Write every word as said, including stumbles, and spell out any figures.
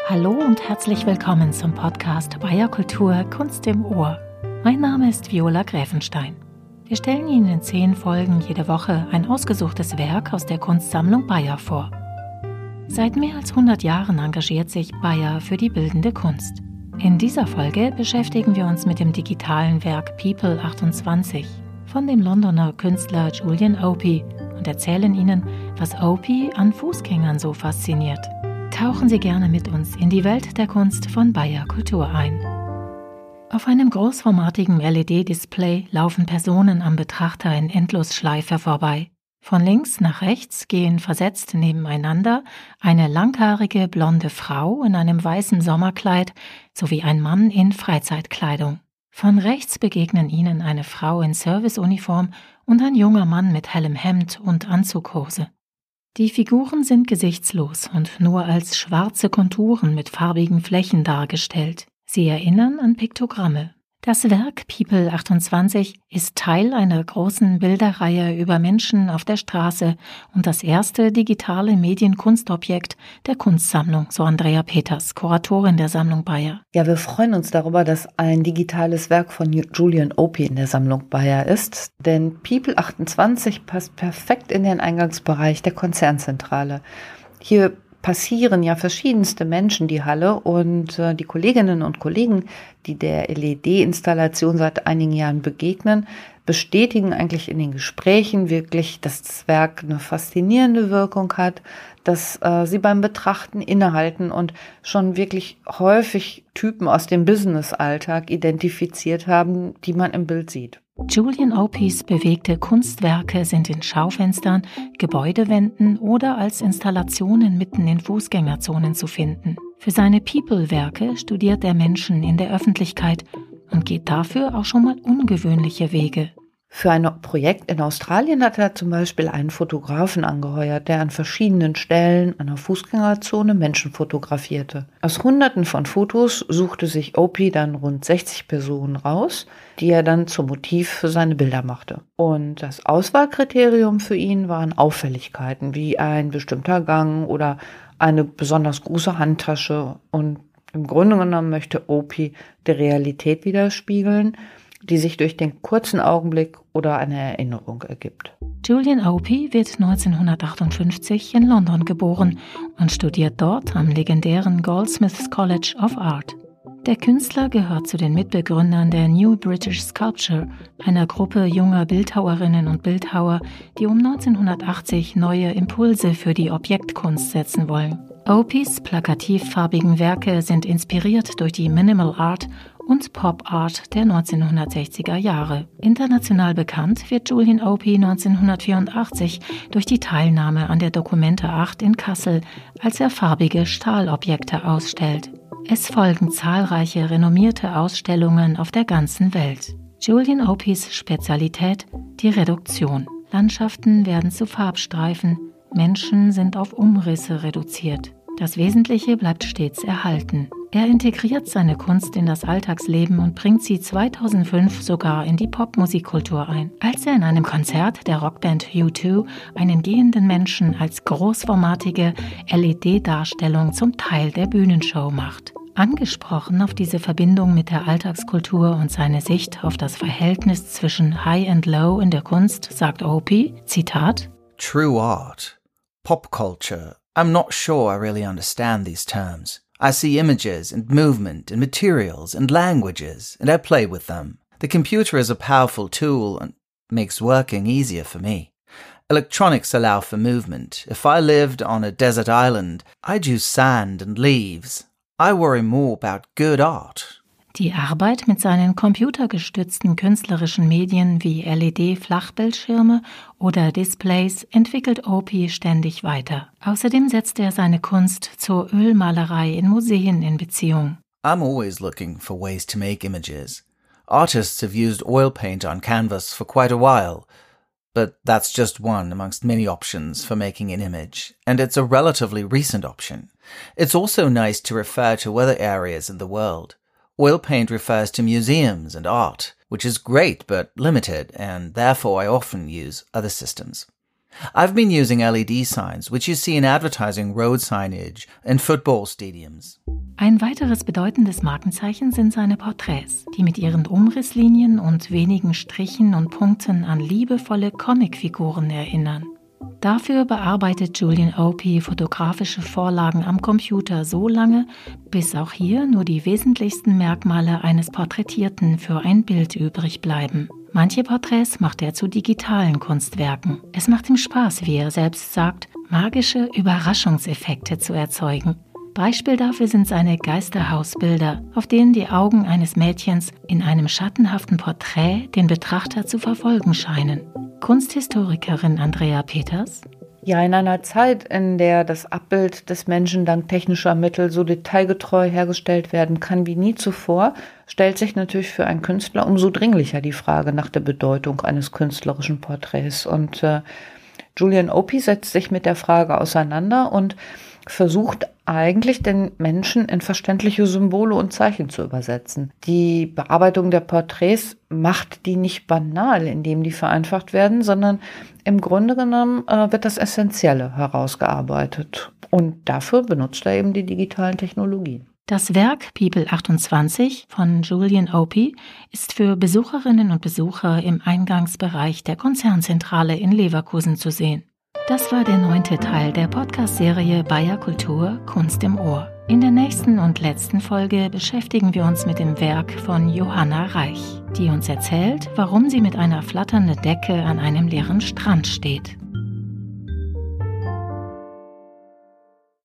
Hallo und herzlich willkommen zum Podcast Bayer Kultur Kunst im Ohr. Mein Name ist Viola Gräfenstein. Wir stellen Ihnen in zehn Folgen jede Woche ein ausgesuchtes Werk aus der Kunstsammlung Bayer vor. Seit mehr als hundert Jahren engagiert sich Bayer für die bildende Kunst. In dieser Folge beschäftigen wir uns mit dem digitalen Werk People achtundzwanzig von dem Londoner Künstler Julian Opie und erzählen Ihnen, was Opie an Fußgängern so fasziniert. Tauchen Sie gerne mit uns in die Welt der Kunst von Bayer Kultur ein. Auf einem großformatigen L E D-Display laufen Personen am Betrachter in Endlosschleife vorbei. Von links nach rechts gehen versetzt nebeneinander eine langhaarige blonde Frau in einem weißen Sommerkleid sowie ein Mann in Freizeitkleidung. Von rechts begegnen ihnen eine Frau in Serviceuniform und ein junger Mann mit hellem Hemd und Anzughose. Die Figuren sind gesichtslos und nur als schwarze Konturen mit farbigen Flächen dargestellt. Sie erinnern an Piktogramme. Das Werk People achtundzwanzig ist Teil einer großen Bilderreihe über Menschen auf der Straße und das erste digitale Medienkunstobjekt der Kunstsammlung, so Andrea Peters, Kuratorin der Sammlung Bayer. Ja, wir freuen uns darüber, dass ein digitales Werk von Julian Opie in der Sammlung Bayer ist, denn People achtundzwanzig passt perfekt in den Eingangsbereich der Konzernzentrale. Hier passieren ja verschiedenste Menschen die Halle und äh, die Kolleginnen und Kollegen, die der L E D-Installation seit einigen Jahren begegnen, bestätigen eigentlich in den Gesprächen wirklich, dass das Werk eine faszinierende Wirkung hat, dass äh, sie beim Betrachten innehalten und schon wirklich häufig Typen aus dem Business-Alltag identifiziert haben, die man im Bild sieht. Julian Opies bewegte Kunstwerke sind in Schaufenstern, Gebäudewänden oder als Installationen mitten in Fußgängerzonen zu finden. Für seine People-Werke studiert er Menschen in der Öffentlichkeit und geht dafür auch schon mal ungewöhnliche Wege. Für ein Projekt in Australien hat er zum Beispiel einen Fotografen angeheuert, der an verschiedenen Stellen einer Fußgängerzone Menschen fotografierte. Aus Hunderten von Fotos suchte sich Opie dann rund sechzig Personen raus, die er dann zum Motiv für seine Bilder machte. Und das Auswahlkriterium für ihn waren Auffälligkeiten, wie ein bestimmter Gang oder eine besonders große Handtasche. Und im Grunde genommen möchte Opie die Realität widerspiegeln, die sich durch den kurzen Augenblick oder eine Erinnerung ergibt. Julian Opie wird neunzehnhundertachtundfünfzig in London geboren und studiert dort am legendären Goldsmiths College of Art. Der Künstler gehört zu den Mitbegründern der New British Sculpture, einer Gruppe junger Bildhauerinnen und Bildhauer, die um neunzehnhundertachtzig neue Impulse für die Objektkunst setzen wollen. Opies plakativfarbigen Werke sind inspiriert durch die Minimal Art und Pop Art der neunzehnhundertsechziger Jahre. International bekannt wird Julian Opie neunzehnhundertvierundachtzig durch die Teilnahme an der Dokumente acht in Kassel, als er farbige Stahlobjekte ausstellt. Es folgen zahlreiche renommierte Ausstellungen auf der ganzen Welt. Julian Opies Spezialität: die Reduktion. Landschaften werden zu Farbstreifen, Menschen sind auf Umrisse reduziert. Das Wesentliche bleibt stets erhalten. Er integriert seine Kunst in das Alltagsleben und bringt sie zweitausendfünf sogar in die Popmusikkultur ein, als er in einem Konzert der Rockband U zwei einen gehenden Menschen als großformatige L E D-Darstellung zum Teil der Bühnenshow macht. Angesprochen auf diese Verbindung mit der Alltagskultur und seine Sicht auf das Verhältnis zwischen High and Low in der Kunst, sagt Opie, Zitat: True art, pop culture, I'm not sure I really understand these terms. I see images and movement and materials and languages, and I play with them. The computer is a powerful tool and makes working easier for me. Electronics allow for movement. If I lived on a desert island, I'd use sand and leaves. I worry more about good art. Die Arbeit mit seinen computergestützten künstlerischen Medien wie L E D-Flachbildschirme oder Displays entwickelt Opie ständig weiter. Außerdem setzt er seine Kunst zur Ölmalerei in Museen in Beziehung. I'm always looking for ways to make images. Artists have used oil paint on canvas for quite a while, but that's just one amongst many options for making an image, and it's a relatively recent option. It's also nice to refer to other areas in the world. Oil paint refers to museums and art, which is great but limited, and therefore I often use other systems. I've been using L E D signs, which you see in advertising road signage and football stadiums. Ein weiteres bedeutendes Markenzeichen sind seine Porträts, die mit ihren Umrisslinien und wenigen Strichen und Punkten an liebevolle Comicfiguren erinnern. Dafür bearbeitet Julian Opie fotografische Vorlagen am Computer so lange, bis auch hier nur die wesentlichsten Merkmale eines Porträtierten für ein Bild übrig bleiben. Manche Porträts macht er zu digitalen Kunstwerken. Es macht ihm Spaß, wie er selbst sagt, magische Überraschungseffekte zu erzeugen. Beispiel dafür sind seine Geisterhausbilder, auf denen die Augen eines Mädchens in einem schattenhaften Porträt den Betrachter zu verfolgen scheinen. Kunsthistorikerin Andrea Peters: Ja, in einer Zeit, in der das Abbild des Menschen dank technischer Mittel so detailgetreu hergestellt werden kann wie nie zuvor, stellt sich natürlich für einen Künstler umso dringlicher die Frage nach der Bedeutung eines künstlerischen Porträts. Und äh, Julian Opie setzt sich mit der Frage auseinander und versucht eigentlich, den Menschen in verständliche Symbole und Zeichen zu übersetzen. Die Bearbeitung der Porträts macht die nicht banal, indem die vereinfacht werden, sondern im Grunde genommen äh, wird das Essentielle herausgearbeitet. Und dafür benutzt er eben die digitalen Technologien. Das Werk People achtundzwanzig von Julian Opie ist für Besucherinnen und Besucher im Eingangsbereich der Konzernzentrale in Leverkusen zu sehen. Das war der neunte Teil der Podcast-Serie Bayer Kultur Kunst im Ohr. In der nächsten und letzten Folge beschäftigen wir uns mit dem Werk von Johanna Reich, die uns erzählt, warum sie mit einer flatternden Decke an einem leeren Strand steht.